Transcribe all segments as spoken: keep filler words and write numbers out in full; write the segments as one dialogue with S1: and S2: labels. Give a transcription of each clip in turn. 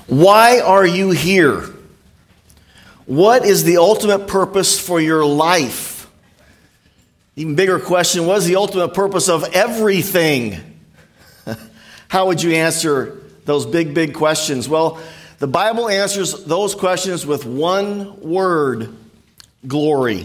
S1: Why are you here? What is the ultimate purpose for your life? Even bigger question, what is the ultimate purpose of everything? How would you answer those big, big questions? Well, the Bible answers those questions with one word: glory.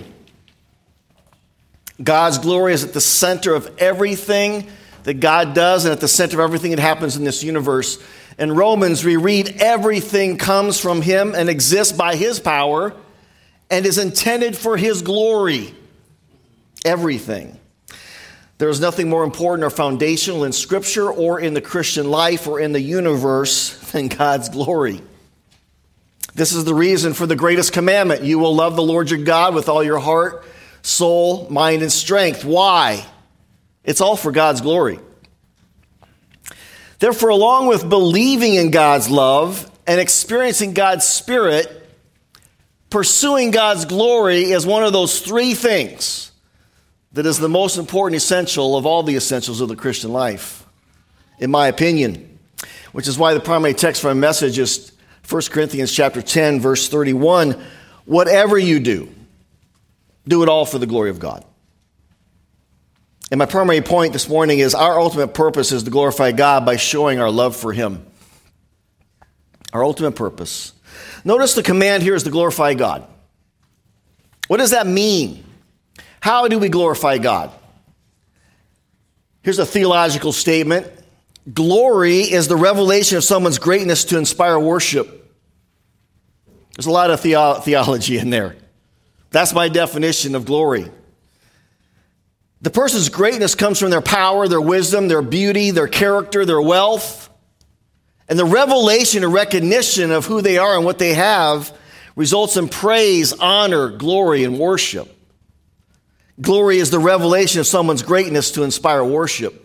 S1: God's glory is at the center of everything that God does and at the center of everything that happens in this universe. In Romans, we read everything comes from Him and exists by His power and is intended for His glory. Everything. There is nothing more important or foundational in Scripture or in the Christian life or in the universe than God's glory. This is the reason for the greatest commandment. You will love the Lord your God with all your heart, soul, mind, and strength. Why? It's all for God's glory. Therefore, along with believing in God's love and experiencing God's Spirit, pursuing God's glory is one of those three things that is the most important essential of all the essentials of the Christian life, in my opinion, which is why the primary text for my message is First Corinthians chapter ten, verse thirty-one. Whatever you do, do it all for the glory of God. And my primary point this morning is our ultimate purpose is to glorify God by showing our love for Him. Our ultimate purpose. Notice the command here is to glorify God. What does that mean? How do we glorify God? Here's a theological statement. Glory is the revelation of someone's greatness to inspire worship. There's a lot of theo- theology in there. That's my definition of glory. The person's greatness comes from their power, their wisdom, their beauty, their character, their wealth. And the revelation or recognition of who they are and what they have results in praise, honor, glory, and worship. Glory is the revelation of someone's greatness to inspire worship.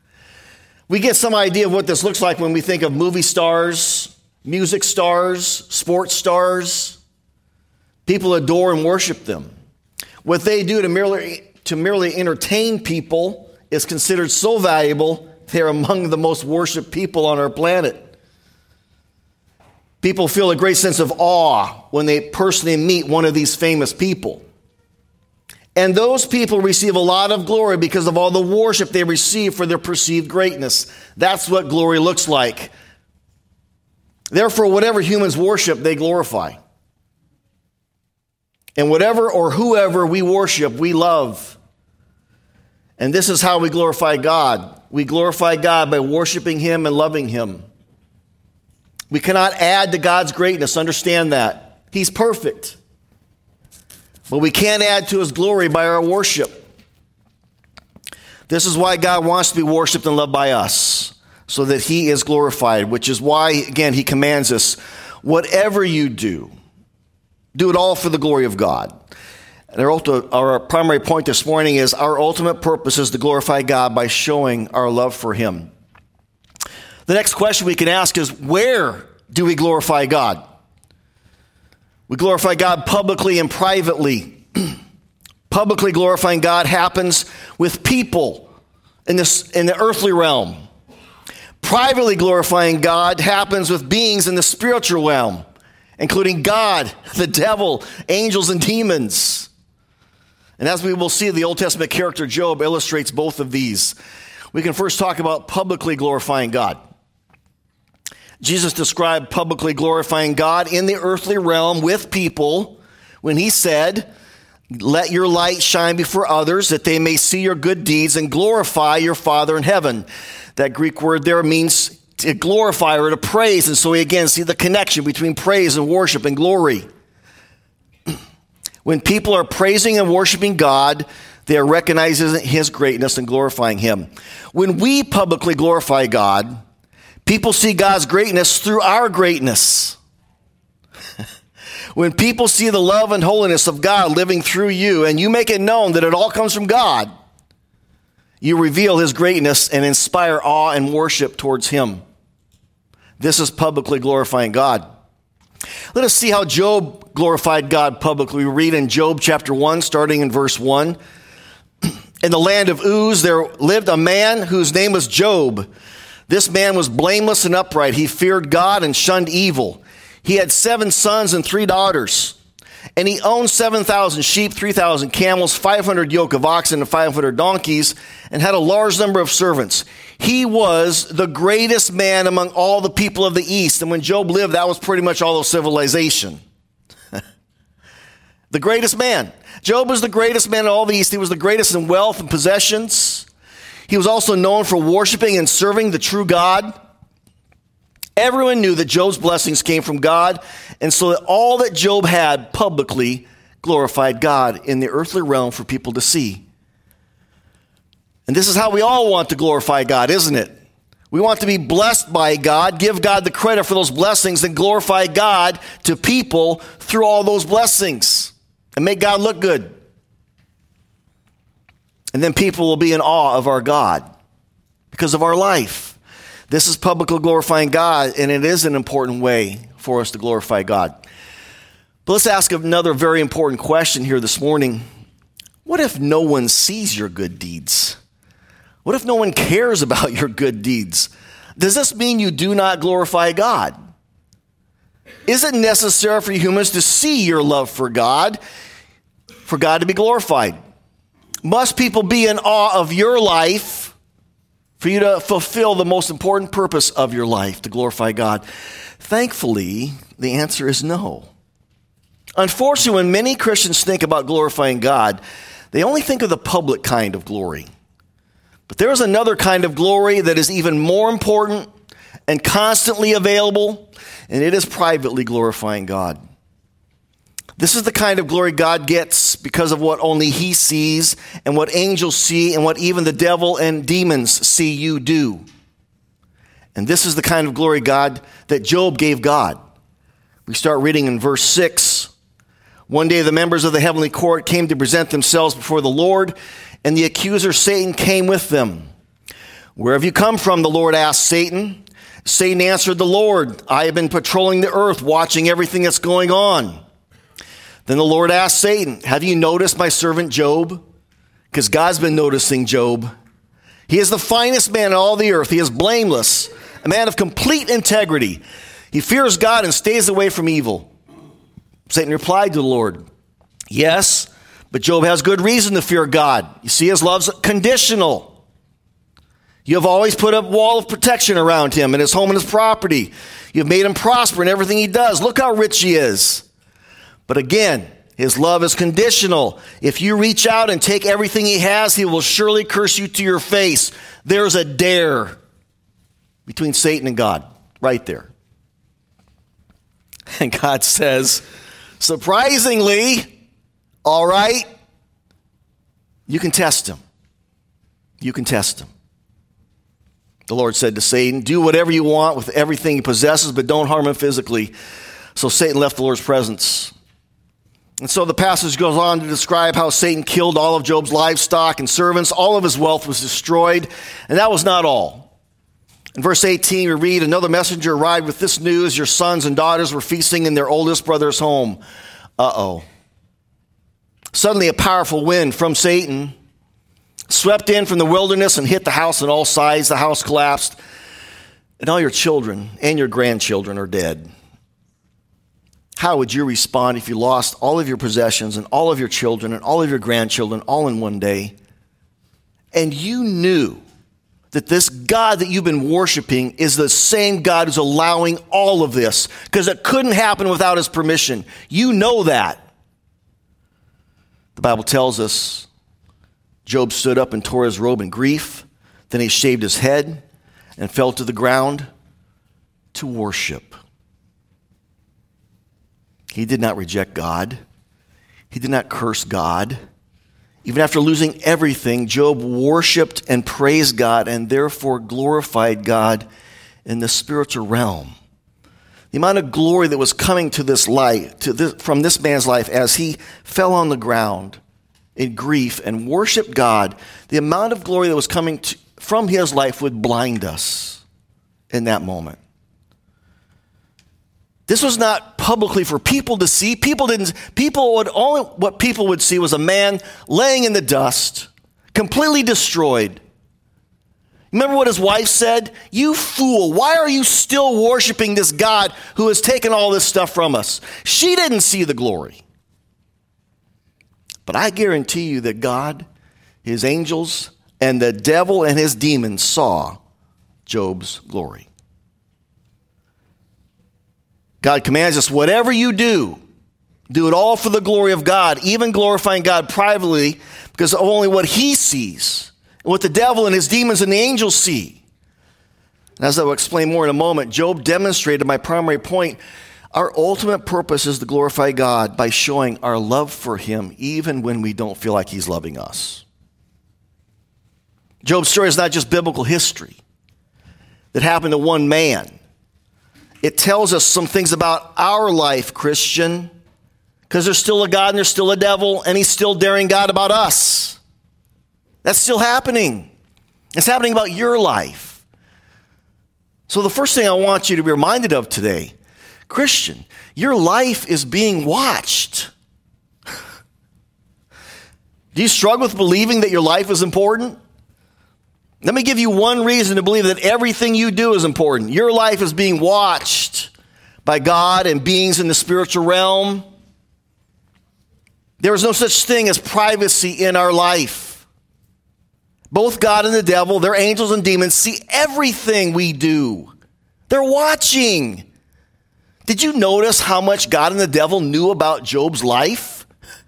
S1: We get some idea of what this looks like when we think of movie stars, music stars, sports stars. People adore and worship them. What they do to merely to merely entertain people is considered so valuable, they're among the most worshiped people on our planet. People feel a great sense of awe when they personally meet one of these famous people. And those people receive a lot of glory because of all the worship they receive for their perceived greatness. That's what glory looks like. Therefore, whatever humans worship, they glorify. And whatever or whoever we worship, we love. And this is how we glorify God. We glorify God by worshiping Him and loving Him. We cannot add to God's greatness. Understand that. He's perfect. But we can't add to His glory by our worship. This is why God wants to be worshiped and loved by us, so that He is glorified, which is why, again, He commands us, whatever you do, do it all for the glory of God. And our, ulti- our primary point this morning is our ultimate purpose is to glorify God by showing our love for Him. The next question we can ask is, where do we glorify God? We glorify God publicly and privately. Publicly glorifying God happens with people in this in the earthly realm. Privately glorifying God happens with beings in the spiritual realm, including God, the devil, angels, and demons. And as we will see, the Old Testament character Job illustrates both of these. We can first talk about publicly glorifying God. Jesus described publicly glorifying God in the earthly realm with people when He said, "Let your light shine before others, that they may see your good deeds and glorify your Father in heaven." That Greek word there means to glorify or to praise. And so we again see the connection between praise and worship and glory. When people are praising and worshiping God, they are recognizing His greatness and glorifying Him. When we publicly glorify God, people see God's greatness through our greatness. When people see the love and holiness of God living through you, and you make it known that it all comes from God, you reveal His greatness and inspire awe and worship towards Him. This is publicly glorifying God. Let us see how Job glorified God publicly. We read in Job chapter one, starting in verse one. In the land of Uz, there lived a man whose name was Job. This man was blameless and upright. He feared God and shunned evil. He had seven sons and three daughters. And he owned seven thousand sheep, three thousand camels, five hundred yoke of oxen, and five hundred donkeys, and had a large number of servants. He was the greatest man among all the people of the East. And when Job lived, that was pretty much all of civilization. The greatest man. Job was the greatest man in all the East. He was the greatest in wealth and possessions. He was also known for worshiping and serving the true God. Everyone knew that Job's blessings came from God, and so that all that Job had publicly glorified God in the earthly realm for people to see. And this is how we all want to glorify God, isn't it? We want to be blessed by God, give God the credit for those blessings, and glorify God to people through all those blessings, and make God look good. And then people will be in awe of our God because of our life. This is publicly glorifying God, and it is an important way for us to glorify God. But let's ask another very important question here this morning. What if no one sees your good deeds? What if no one cares about your good deeds? Does this mean you do not glorify God? Is it necessary for humans to see your love for God, for God to be glorified? Must people be in awe of your life for you to fulfill the most important purpose of your life, to glorify God? Thankfully, the answer is no. Unfortunately, when many Christians think about glorifying God, they only think of the public kind of glory. But there is another kind of glory that is even more important and constantly available, and it is privately glorifying God. This is the kind of glory God gets because of what only he sees and what angels see and what even the devil and demons see you do. And this is the kind of glory God that Job gave God. We start reading in verse six. One day the members of the heavenly court came to present themselves before the Lord, and the accuser Satan came with them. Where have you come from? The Lord asked Satan. Satan answered the Lord, I have been patrolling the earth, watching everything that's going on. Then the Lord asked Satan, have you noticed my servant Job? Because God's been noticing Job. He is the finest man in all the earth. He is blameless, a man of complete integrity. He fears God and stays away from evil. Satan replied to the Lord, yes, but Job has good reason to fear God. You see, his love's conditional. You have always put a wall of protection around him and his home and his property. You have made him prosper in everything he does. Look how rich he is. But again, his love is conditional. If you reach out and take everything he has, he will surely curse you to your face. There's a dare between Satan and God right there. And God says, surprisingly, all right, you can test him. You can test him. The Lord said to Satan, do whatever you want with everything he possesses, but don't harm him physically. So Satan left the Lord's presence. And so the passage goes on to describe how Satan killed all of Job's livestock and servants. All of his wealth was destroyed. And that was not all. In verse eighteen, we read, another messenger arrived with this news. Your sons and daughters were feasting in their oldest brother's home. Uh-oh. Suddenly a powerful wind from Satan swept in from the wilderness and hit the house on all sides. The house collapsed. And all your children and your grandchildren are dead. How would you respond if you lost all of your possessions and all of your children and all of your grandchildren all in one day? And you knew that this God that you've been worshiping is the same God who's allowing all of this, because it couldn't happen without his permission. You know that. The Bible tells us Job stood up and tore his robe in grief. Then he shaved his head and fell to the ground to worship. He did not reject God. He did not curse God. Even after losing everything, Job worshiped and praised God and therefore glorified God in the spiritual realm. The amount of glory that was coming to this life, to this, from this man's life as he fell on the ground in grief and worshiped God, the amount of glory that was coming to, from his life would blind us in that moment. This was not publicly for people to see. People didn't, people would only, what people would see was a man laying in the dust, completely destroyed. Remember what his wife said? You fool, why are you still worshiping this God who has taken all this stuff from us? She didn't see the glory. But I guarantee you that God, his angels, and the devil and his demons saw Job's glory. God commands us, whatever you do, do it all for the glory of God, even glorifying God privately, because of only what he sees, and what the devil and his demons and the angels see. And as I will explain more in a moment, Job demonstrated my primary point. Our ultimate purpose is to glorify God by showing our love for him, even when we don't feel like he's loving us. Job's story is not just biblical history that happened to one man. It tells us some things about our life, Christian, because there's still a God and there's still a devil, and he's still daring God about us. That's still happening. It's happening about your life. So the first thing I want you to be reminded of today, Christian, your life is being watched. Do you struggle with believing that your life is important? Let me give you one reason to believe that everything you do is important. Your life is being watched by God and beings in the spiritual realm. There is no such thing as privacy in our life. Both God and the devil, their angels and demons, see everything we do. They're watching. Did you notice how much God and the devil knew about Job's life?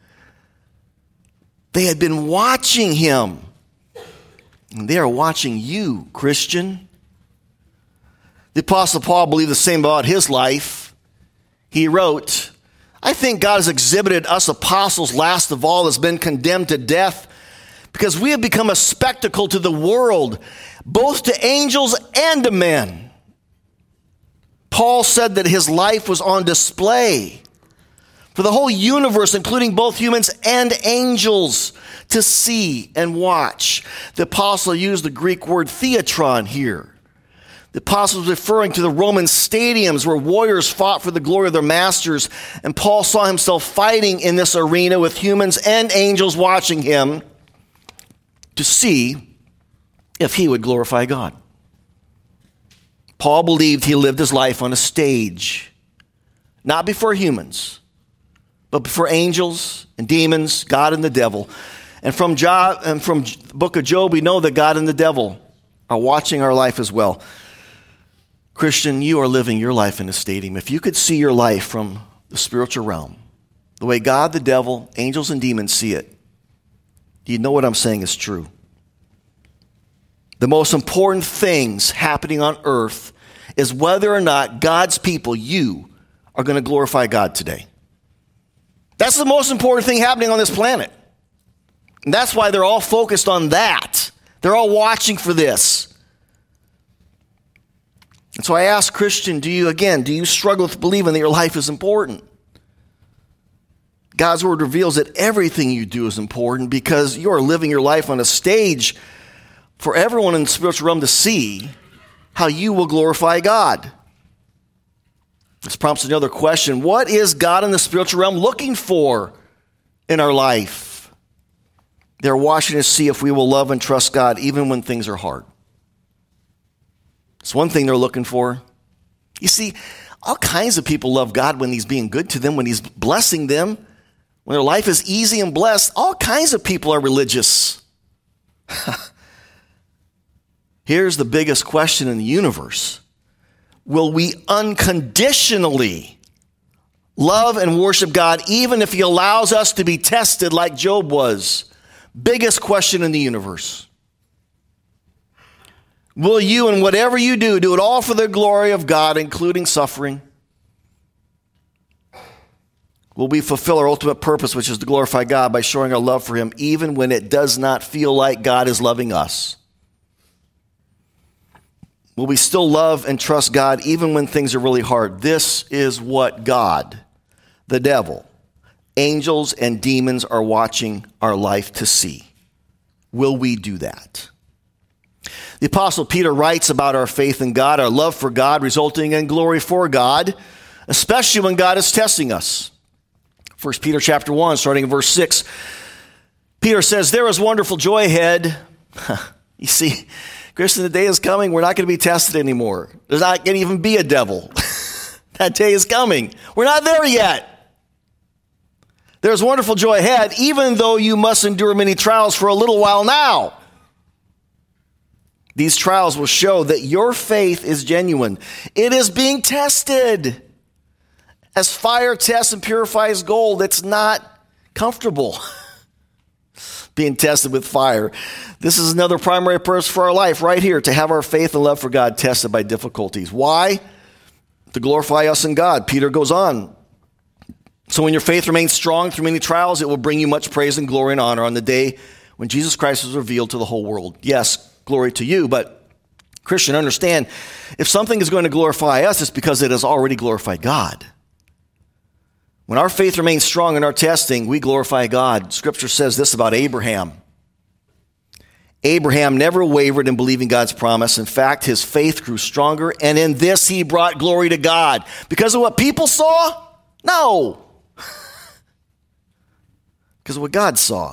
S1: They had been watching him. And they are watching you, Christian. The Apostle Paul believed the same about his life. He wrote, I think God has exhibited us apostles last of all as been condemned to death because we have become a spectacle to the world, both to angels and to men. Paul said that his life was on display for the whole universe, including both humans and angels, to see and watch. The apostle used the Greek word theatron here. The apostle was referring to the Roman stadiums where warriors fought for the glory of their masters, and Paul saw himself fighting in this arena with humans and angels watching him to see if he would glorify God. Paul believed he lived his life on a stage, not before humans, but before angels and demons, God and the devil. And from Job, and from the book of Job, we know that God and the devil are watching our life as well. Christian, you are living your life in a stadium. If you could see your life from the spiritual realm, the way God, the devil, angels, and demons see it, do you know what I'm saying is true? The most important things happening on earth is whether or not God's people, you, are going to glorify God today. That's the most important thing happening on this planet. And that's why they're all focused on that. They're all watching for this. And so I ask, Christian, do you, again, do you struggle with believing that your life is important? God's word reveals that everything you do is important because you are living your life on a stage for everyone in the spiritual realm to see how you will glorify God. This prompts another question. What is God in the spiritual realm looking for in our life? They're watching to see if we will love and trust God even when things are hard. It's one thing they're looking for. You see, all kinds of people love God when he's being good to them, when he's blessing them, when their life is easy and blessed. All kinds of people are religious. Here's the biggest question in the universe. Will we unconditionally love and worship God even if he allows us to be tested like Job was? Biggest question in the universe. Will you, in whatever you do, do it all for the glory of God, including suffering? Will we fulfill our ultimate purpose, which is to glorify God by showing our love for him, even when it does not feel like God is loving us? Will we still love and trust God even when things are really hard? This is what God, the devil, angels, and demons are watching our life to see. Will we do that? The Apostle Peter writes about our faith in God, our love for God, resulting in glory for God, especially when God is testing us. First Peter chapter one, starting in verse six, Peter says, there is wonderful joy ahead. You see, Christian, the day is coming. We're not going to be tested anymore. There's not going to even be a devil. That day is coming. We're not there yet. There's wonderful joy ahead, even though you must endure many trials for a little while now. These trials will show that your faith is genuine. It is being tested. As fire tests and purifies gold, it's not comfortable being tested with fire. This is another primary purpose for our life right here, to have our faith and love for God tested by difficulties. Why? To glorify us in God. Peter goes on. So when your faith remains strong through many trials, it will bring you much praise and glory and honor on the day when Jesus Christ is revealed to the whole world. Yes, glory to you, but Christian, understand, if something is going to glorify us, it's because it has already glorified God. When our faith remains strong in our testing, we glorify God. Scripture says this about Abraham. Abraham never wavered in believing God's promise. In fact, his faith grew stronger, and in this he brought glory to God. Because of what people saw? No. Because of what God saw.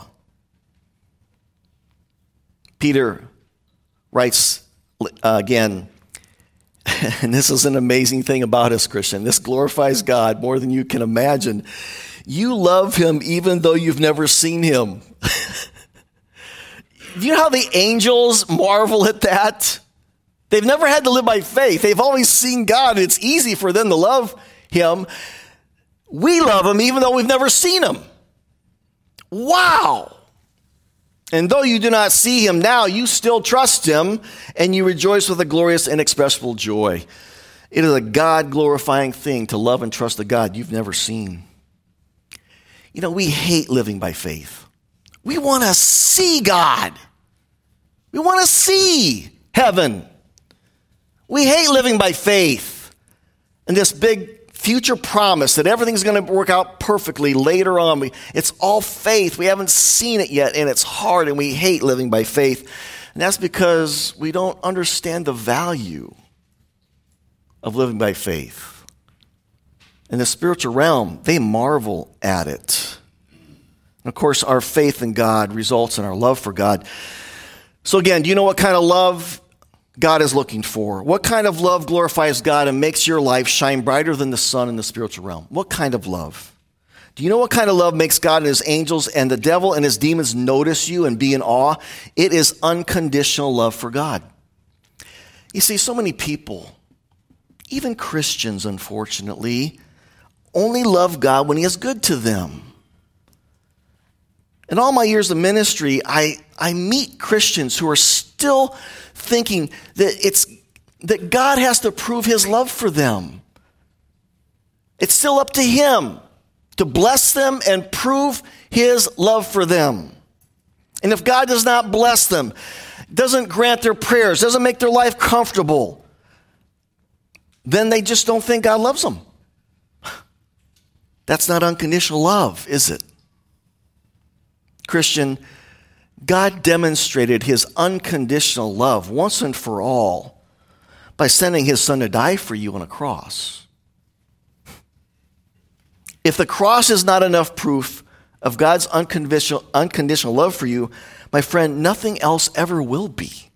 S1: Peter writes uh, again, and this is an amazing thing about us, Christian. This glorifies God more than you can imagine. You love him even though you've never seen him. Do you know how the angels marvel at that? They've never had to live by faith. They've always seen God. It's easy for them to love him. We love him even though we've never seen him. Wow. And though you do not see him now, you still trust him, and you rejoice with a glorious, inexpressible joy. It is a God-glorifying thing to love and trust a God you've never seen. You know, we hate living by faith. We want to see God. We want to see heaven. We hate living by faith and this big future promise that everything's going to work out perfectly later on. We, it's all faith. We haven't seen it yet, and it's hard, and we hate living by faith. And that's because we don't understand the value of living by faith. In the spiritual realm, they marvel at it. And of course, our faith in God results in our love for God. So again, do you know what kind of love God is looking for? What kind of love glorifies God and makes your life shine brighter than the sun in the spiritual realm? What kind of love? Do you know what kind of love makes God and his angels and the devil and his demons notice you and be in awe? It is unconditional love for God. You see, so many people, even Christians, unfortunately, only love God when he is good to them. In all my years of ministry, I, I meet Christians who are still thinking that it's that God has to prove his love for them. It's still up to him to bless them and prove his love for them. And if God does not bless them, doesn't grant their prayers, doesn't make their life comfortable, then they just don't think God loves them. That's not unconditional love, is it? Christian, God demonstrated his unconditional love once and for all by sending his son to die for you on a cross. If the cross is not enough proof of God's unconditional, unconditional love for you, my friend, nothing else ever will be.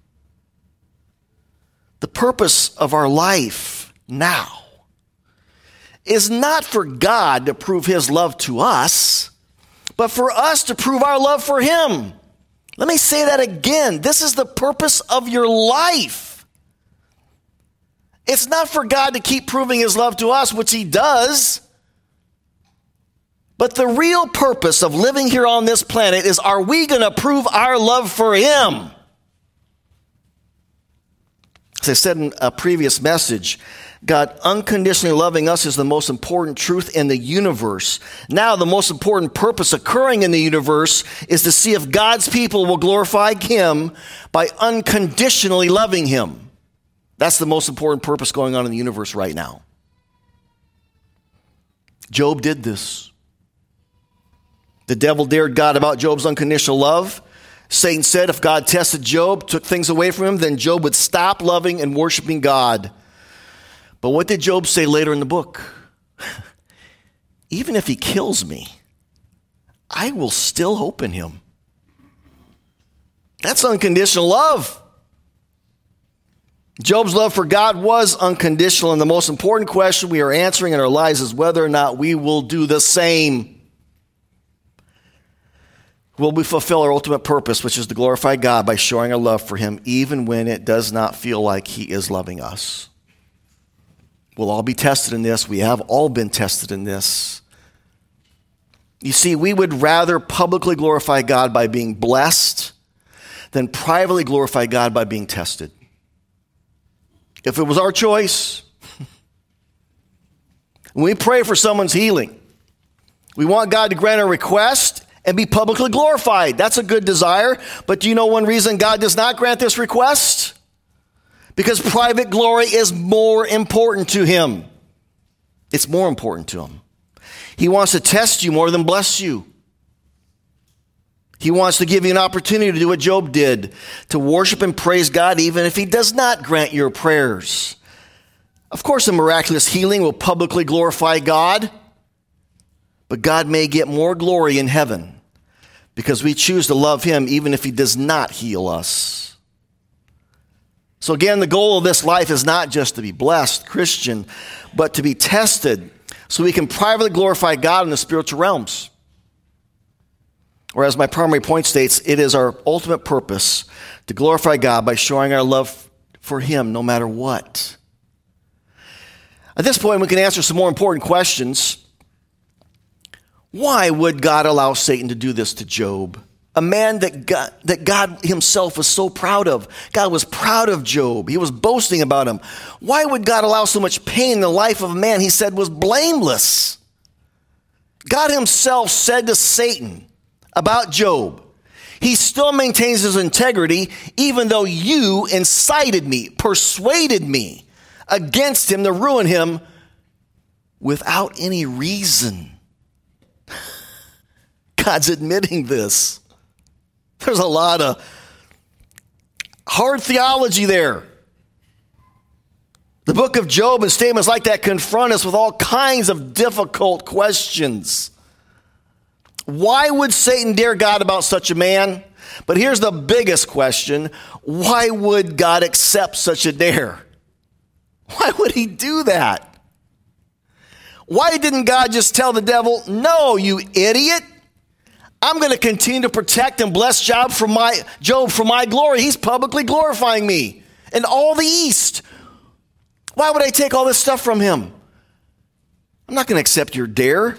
S1: The purpose of our life now is not for God to prove his love to us, but for us to prove our love for him. Let me say that again. This is the purpose of your life. It's not for God to keep proving his love to us, which he does. But the real purpose of living here on this planet is, are we going to prove our love for him? As I said in a previous message, God unconditionally loving us is the most important truth in the universe. Now, the most important purpose occurring in the universe is to see if God's people will glorify him by unconditionally loving him. That's the most important purpose going on in the universe right now. Job did this. The devil dared God about Job's unconditional love. Satan said if God tested Job, took things away from him, then Job would stop loving and worshiping God. But what did Job say later in the book? Even if he kills me, I will still hope in him. That's unconditional love. Job's love for God was unconditional, and the most important question we are answering in our lives is whether or not we will do the same. Will we fulfill our ultimate purpose, which is to glorify God by showing our love for him, even when it does not feel like he is loving us? We'll all be tested in this. We have all been tested in this. You see, we would rather publicly glorify God by being blessed than privately glorify God by being tested. If it was our choice, when we pray for someone's healing, we want God to grant a request and be publicly glorified. That's a good desire. But do you know one reason God does not grant this request? Because private glory is more important to him. It's more important to him. He wants to test you more than bless you. He wants to give you an opportunity to do what Job did, to worship and praise God even if he does not grant your prayers. Of course, a miraculous healing will publicly glorify God, but God may get more glory in heaven because we choose to love him even if he does not heal us. So again, the goal of this life is not just to be blessed, Christian, but to be tested so we can privately glorify God in the spiritual realms. Or as my primary point states, it is our ultimate purpose to glorify God by showing our love for him no matter what. At this point, we can answer some more important questions. Why would God allow Satan to do this to Job? A man that God, that God himself was so proud of. God was proud of Job. He was boasting about him. Why would God allow so much pain in the life of a man he said was blameless? God himself said to Satan about Job, he still maintains his integrity even though you incited me, persuaded me against him to ruin him without any reason. God's admitting this. There's a lot of hard theology there. The book of Job and statements like that confront us with all kinds of difficult questions. Why would Satan dare God about such a man? But here's the biggest question. Why would God accept such a dare? Why would he do that? Why didn't God just tell the devil, no, you idiot? I'm going to continue to protect and bless Job for my, Job for my glory. He's publicly glorifying me in all the East. Why would I take all this stuff from him? I'm not going to accept your dare.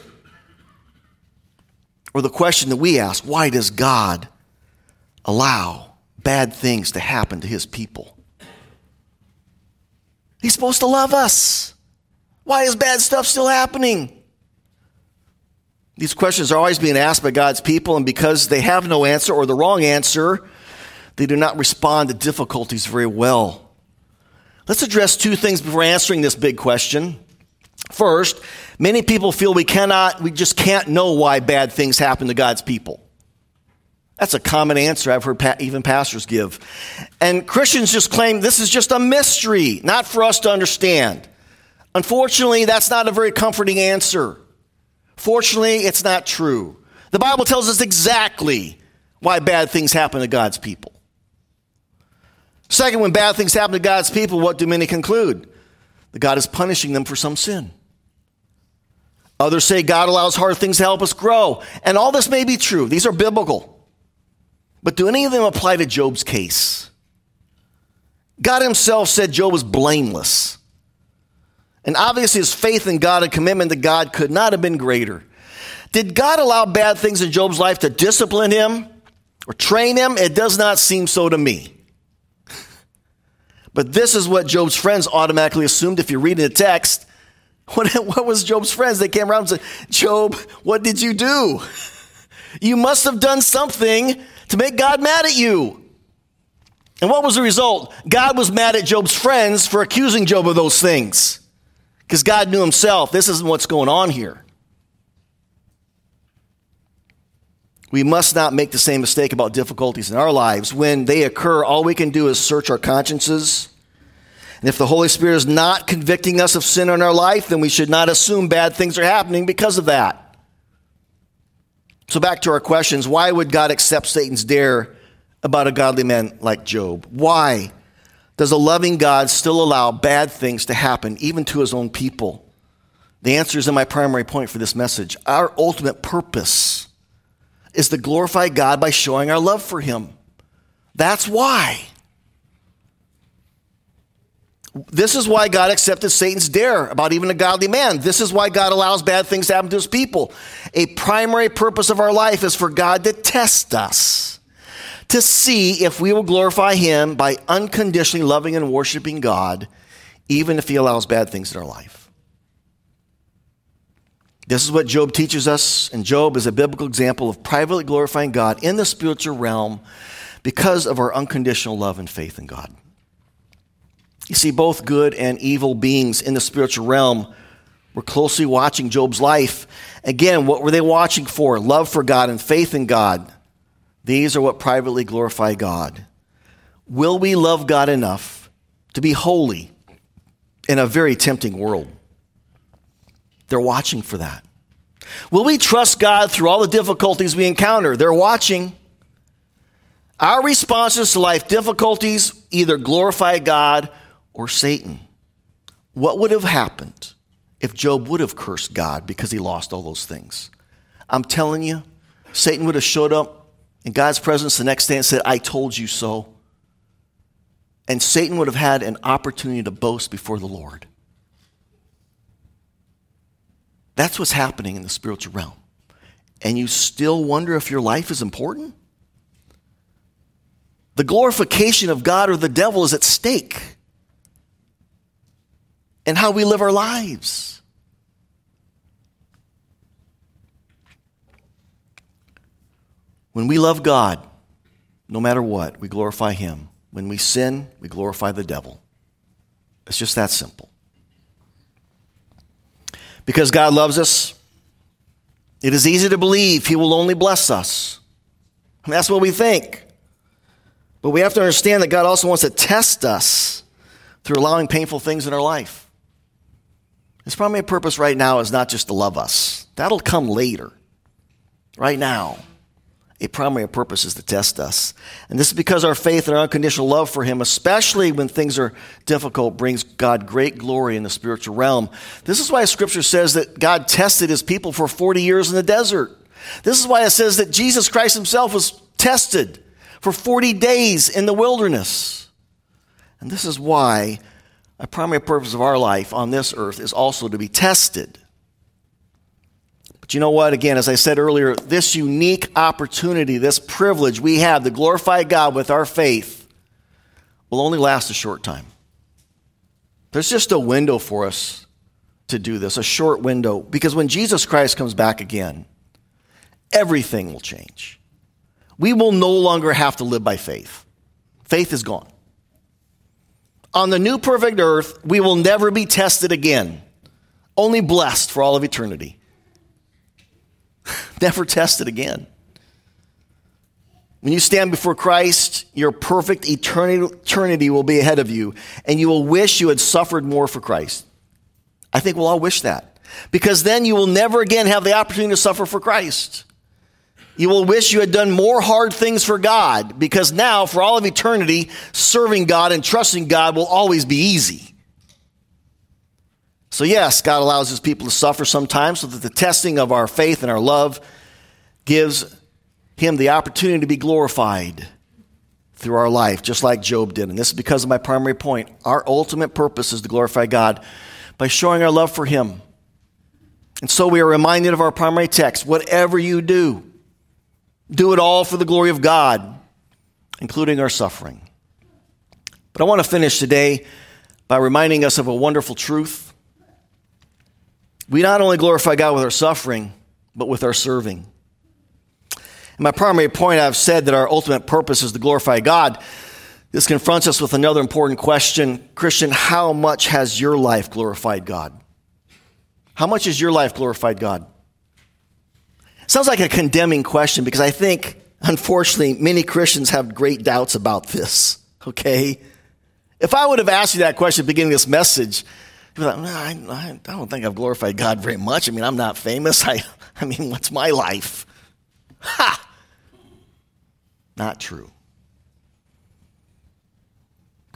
S1: Or the question that we ask, why does God allow bad things to happen to his people? He's supposed to love us. Why is bad stuff still happening? These questions are always being asked by God's people, and because they have no answer or the wrong answer, they do not respond to difficulties very well. Let's address two things before answering this big question. First, many people feel we cannot, we just can't know why bad things happen to God's people. That's a common answer I've heard pa- even pastors give. And Christians just claim this is just a mystery, not for us to understand. Unfortunately, that's not a very comforting answer. Fortunately, it's not true. The Bible tells us exactly why bad things happen to God's people. Second, when bad things happen to God's people, what do many conclude? That God is punishing them for some sin. Others say God allows hard things to help us grow. And all this may be true. These are biblical. But do any of them apply to Job's case? God himself said Job was blameless. And obviously his faith in God and commitment to God could not have been greater. Did God allow bad things in Job's life to discipline him or train him? It does not seem so to me. But this is what Job's friends automatically assumed if you read the text. What, what was Job's friends? They came around and said, Job, what did you do? You must have done something to make God mad at you. And what was the result? God was mad at Job's friends for accusing Job of those things. Because God knew himself, this isn't what's going on here. We must not make the same mistake about difficulties in our lives. When they occur, all we can do is search our consciences. And if the Holy Spirit is not convicting us of sin in our life, then we should not assume bad things are happening because of that. So back to our questions. Why would God accept Satan's dare about a godly man like Job? Why? Does a loving God still allow bad things to happen, even to his own people? The answer is in my primary point for this message. Our ultimate purpose is to glorify God by showing our love for him. That's why. This is why God accepted Satan's dare about even a godly man. This is why God allows bad things to happen to his people. A primary purpose of our life is for God to test us, to see if we will glorify him by unconditionally loving and worshiping God, even if he allows bad things in our life. This is what Job teaches us, and Job is a biblical example of privately glorifying God in the spiritual realm because of our unconditional love and faith in God. You see, both good and evil beings in the spiritual realm were closely watching Job's life. Again, what were they watching for? Love for God and faith in God. These are what privately glorify God. Will we love God enough to be holy in a very tempting world? They're watching for that. Will we trust God through all the difficulties we encounter? They're watching. Our responses to life difficulties either glorify God or Satan. What would have happened if Job would have cursed God because he lost all those things? I'm telling you, Satan would have showed up in God's presence the next day and said, I told you so. And Satan would have had an opportunity to boast before the Lord. That's what's happening in the spiritual realm. And you still wonder if your life is important? The glorification of God or the devil is at stake. And how we live our lives. When we love God, no matter what, we glorify him. When we sin, we glorify the devil. It's just that simple. Because God loves us, it is easy to believe he will only bless us. And that's what we think. But we have to understand that God also wants to test us through allowing painful things in our life. His primary purpose right now is not just to love us. That'll come later. Right now, a primary purpose is to test us. And this is because our faith and our unconditional love for him, especially when things are difficult, brings God great glory in the spiritual realm. This is why Scripture says that God tested his people for forty years in the desert. This is why it says that Jesus Christ himself was tested for forty days in the wilderness. And this is why a primary purpose of our life on this earth is also to be tested. But you know what? Again, as I said earlier, this unique opportunity, this privilege we have to glorify God with our faith will only last a short time. There's just a window for us to do this, a short window, because when Jesus Christ comes back again, everything will change. We will no longer have to live by faith. Faith is gone. On the new perfect earth, we will never be tested again. Only blessed for all of eternity. Never tested again. When you stand before Christ, your perfect eternity will be ahead of you, and you will wish you had suffered more for Christ. I think we'll all wish that, because then you will never again have the opportunity to suffer for Christ. You will wish you had done more hard things for God, because now, for all of eternity, serving God and trusting God will always be easy. So yes, God allows his people to suffer sometimes so that the testing of our faith and our love gives him the opportunity to be glorified through our life, just like Job did. And this is because of my primary point. Our ultimate purpose is to glorify God by showing our love for him. And so we are reminded of our primary text. Whatever you do, do it all for the glory of God, including our suffering. But I want to finish today by reminding us of a wonderful truth. We not only glorify God with our suffering, but with our serving. In my primary point, I've said that our ultimate purpose is to glorify God. This confronts us with another important question. Christian, how much has your life glorified God? How much has your life glorified God? Sounds like a condemning question, because I think, unfortunately, many Christians have great doubts about this, okay? If I would have asked you that question at the beginning of this message, you'd be like, no, I, I don't think I've glorified God very much. I mean, I'm not famous. I, I mean, what's my life? Ha! Not true.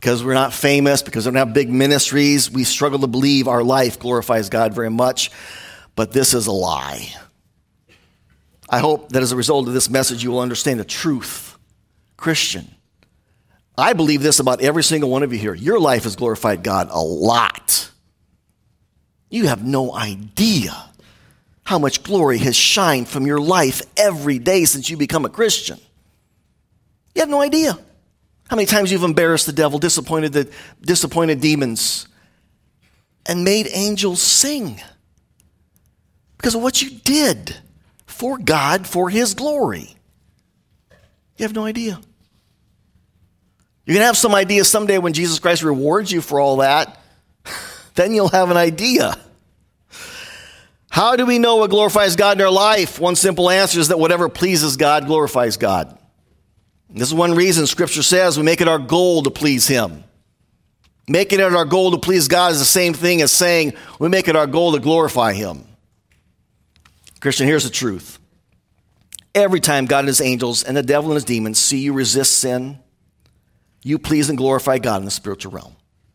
S1: because we're not famous, because we don't have big ministries, we struggle to believe our life glorifies God very much. But this is a lie. I hope that as a result of this message, you will understand the truth. Christian, I believe this about every single one of you here. Your life has glorified God a lot. You have no idea how much glory has shined from your life every day since you become a Christian. You have no idea how many times you've embarrassed the devil, disappointed the disappointed demons, and made angels sing because of what you did for God, for his glory. You have no idea. You're going to have some idea someday when Jesus Christ rewards you for all that. Then you'll have an idea. How do we know what glorifies God in our life? One simple answer is that whatever pleases God glorifies God. This is one reason Scripture says we make it our goal to please him. Making it our goal to please God is the same thing as saying we make it our goal to glorify him. Christian, here's the truth. Every time God and his angels and the devil and his demons see you resist sin, you please and glorify God in the spiritual realm.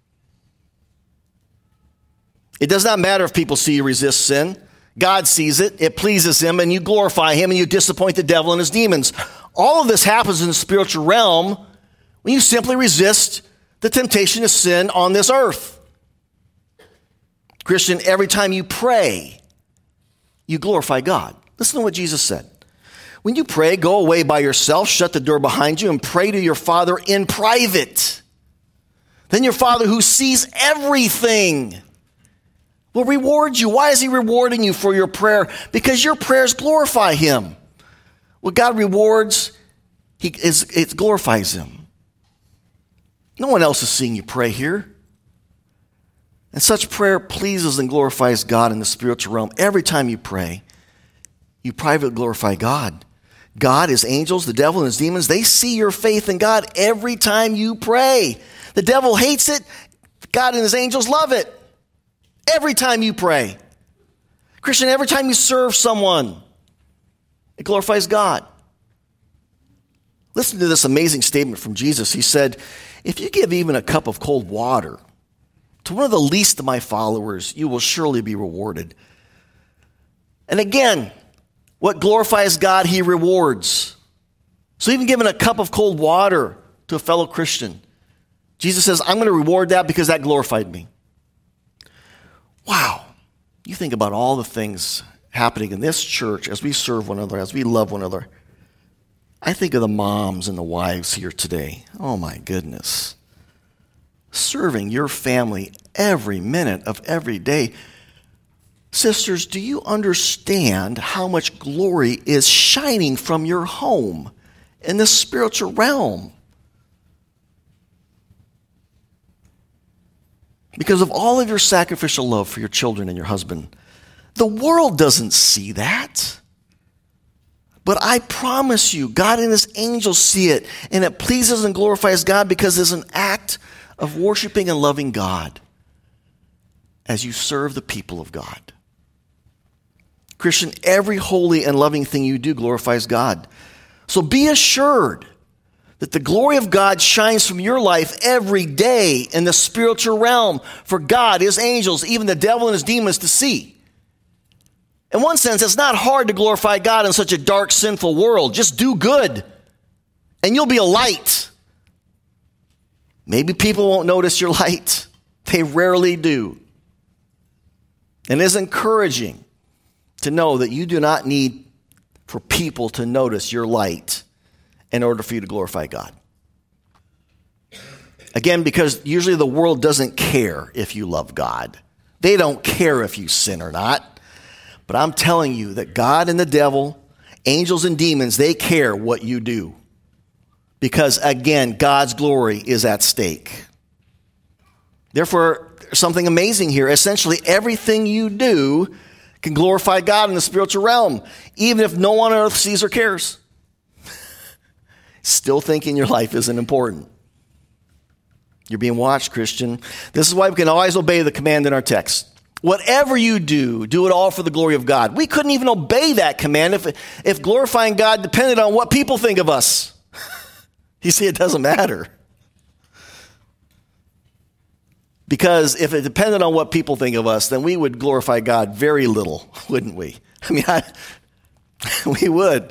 S1: It does not matter if people see you resist sin. God sees it, it pleases him, and you glorify him, and you disappoint the devil and his demons. All of this happens in the spiritual realm when you simply resist the temptation of sin on this earth. Christian, every time you pray, you glorify God. Listen to what Jesus said. When you pray, go away by yourself, shut the door behind you, and pray to your Father in private. Then your Father who sees everything will reward you. Why is he rewarding you for your prayer? Because your prayers glorify him. What God rewards, he is, it glorifies him. No one else is seeing you pray here. And such prayer pleases and glorifies God in the spiritual realm. Every time you pray, you privately glorify God. God, his angels, the devil, and his demons, they see your faith in God every time you pray. The devil hates it. God and his angels love it. Every time you pray. Christian, every time you serve someone, it glorifies God. Listen to this amazing statement from Jesus. He said, if you give even a cup of cold water to one of the least of my followers, you will surely be rewarded. And again, what glorifies God, he rewards. So even giving a cup of cold water to a fellow Christian, Jesus says, I'm going to reward that because that glorified me. Wow. You think about all the things happening in this church as we serve one another, as we love one another. I think of the moms and the wives here today. Oh my goodness. Serving your family every minute of every day. Sisters, do you understand how much glory is shining from your home in the spiritual realm? Because of all of your sacrificial love for your children and your husband. The world doesn't see that. But I promise you, God and his angels see it, and it pleases and glorifies God because it's an act of worshiping and loving God as you serve the people of God. Christian, every holy and loving thing you do glorifies God. So be assured that the glory of God shines from your life every day in the spiritual realm for God, his angels, even the devil and his demons to see. In one sense, it's not hard to glorify God in such a dark, sinful world. Just do good, and you'll be a light. Maybe people won't notice your light. They rarely do. And it's encouraging to know that you do not need for people to notice your light in order for you to glorify God. Again, because usually the world doesn't care if you love God. They don't care if you sin or not. But I'm telling you that God and the devil, angels and demons, they care what you do. Because again, God's glory is at stake. Therefore, there's something amazing here. Essentially, everything you do can glorify God in the spiritual realm, even if no one on earth sees or cares. Still thinking your life isn't important. You're being watched, Christian. This is why we can always obey the command in our text. Whatever you do, do it all for the glory of God. We couldn't even obey that command if, if glorifying God depended on what people think of us. You see, it doesn't matter. Because if it depended on what people think of us, then we would glorify God very little, wouldn't we? I mean, I, we would.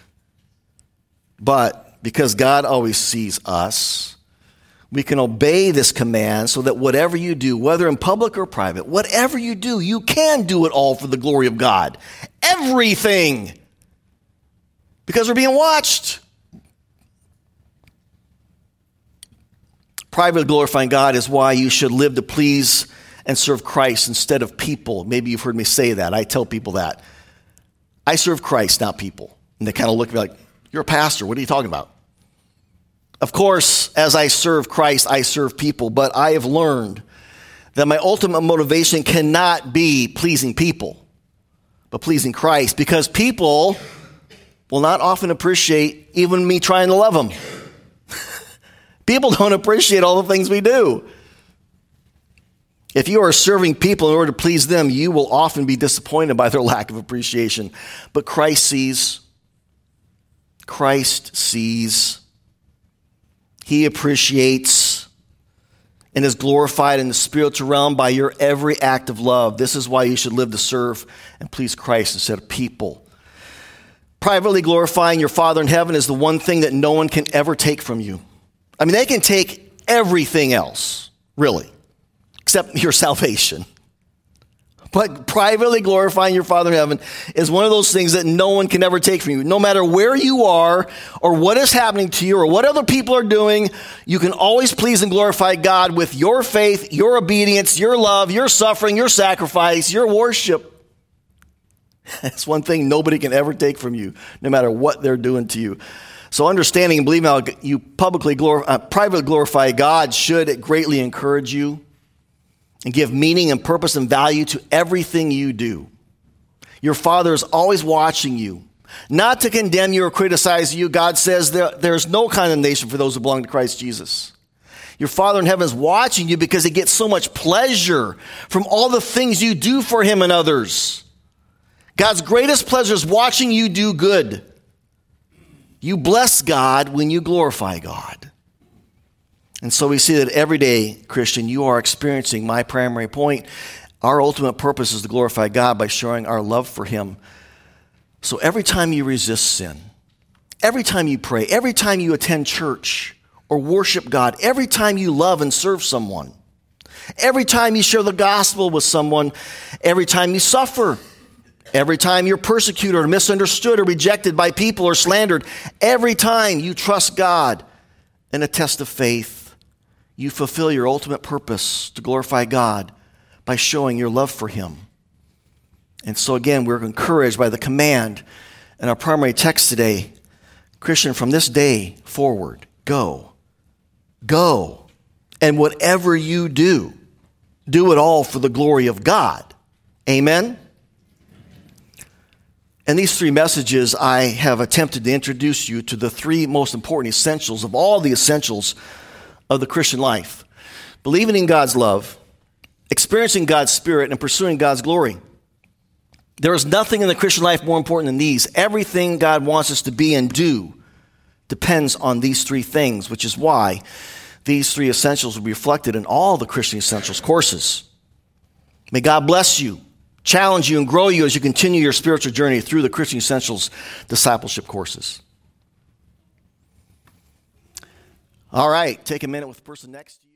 S1: But because God always sees us, we can obey this command so that whatever you do, whether in public or private, whatever you do, you can do it all for the glory of God. Everything. Because we're being watched. Privately glorifying God is why you should live to please and serve Christ instead of people. Maybe you've heard me say that. I tell people that. I serve Christ, not people. And they kind of look at me like, you're a pastor. What are you talking about? Of course, as I serve Christ, I serve people. But I have learned that my ultimate motivation cannot be pleasing people, but pleasing Christ. Because people will not often appreciate even me trying to love them. People don't appreciate all the things we do. If you are serving people in order to please them, you will often be disappointed by their lack of appreciation. But Christ sees. Christ sees. He appreciates and is glorified in the spiritual realm by your every act of love. This is why you should live to serve and please Christ instead of people. Privately glorifying your Father in heaven is the one thing that no one can ever take from you. I mean, they can take everything else, really, except your salvation. But privately glorifying your Father in heaven is one of those things that no one can ever take from you. No matter where you are or what is happening to you or what other people are doing, you can always please and glorify God with your faith, your obedience, your love, your suffering, your sacrifice, your worship. That's one thing nobody can ever take from you, no matter what they're doing to you. So understanding and believing how you publicly glor- uh, privately glorify God should greatly encourage you and give meaning and purpose and value to everything you do. Your Father is always watching you, not to condemn you or criticize you. God says there, there's no condemnation for those who belong to Christ Jesus. Your Father in heaven is watching you because he gets so much pleasure from all the things you do for him and others. God's greatest pleasure is watching you do good. You bless God when you glorify God. And so we see that every day, Christian, you are experiencing my primary point. Our ultimate purpose is to glorify God by showing our love for him. So every time you resist sin, every time you pray, every time you attend church or worship God, every time you love and serve someone, every time you share the gospel with someone, every time you suffer, every time you're persecuted or misunderstood or rejected by people or slandered, every time you trust God in a test of faith, you fulfill your ultimate purpose to glorify God by showing your love for him. And so again, we're encouraged by the command in our primary text today, Christian, from this day forward, go. Go. And whatever you do, do it all for the glory of God. Amen? In these three messages, I have attempted to introduce you to the three most important essentials of all the essentials of the Christian life. Believing in God's love, experiencing God's Spirit, and pursuing God's glory. There is nothing in the Christian life more important than these. Everything God wants us to be and do depends on these three things, which is why these three essentials will be reflected in all the Christian Essentials courses. May God bless you, challenge you, and grow you as you continue your spiritual journey through the Christian Essentials discipleship courses. All right, take a minute with the person next to you.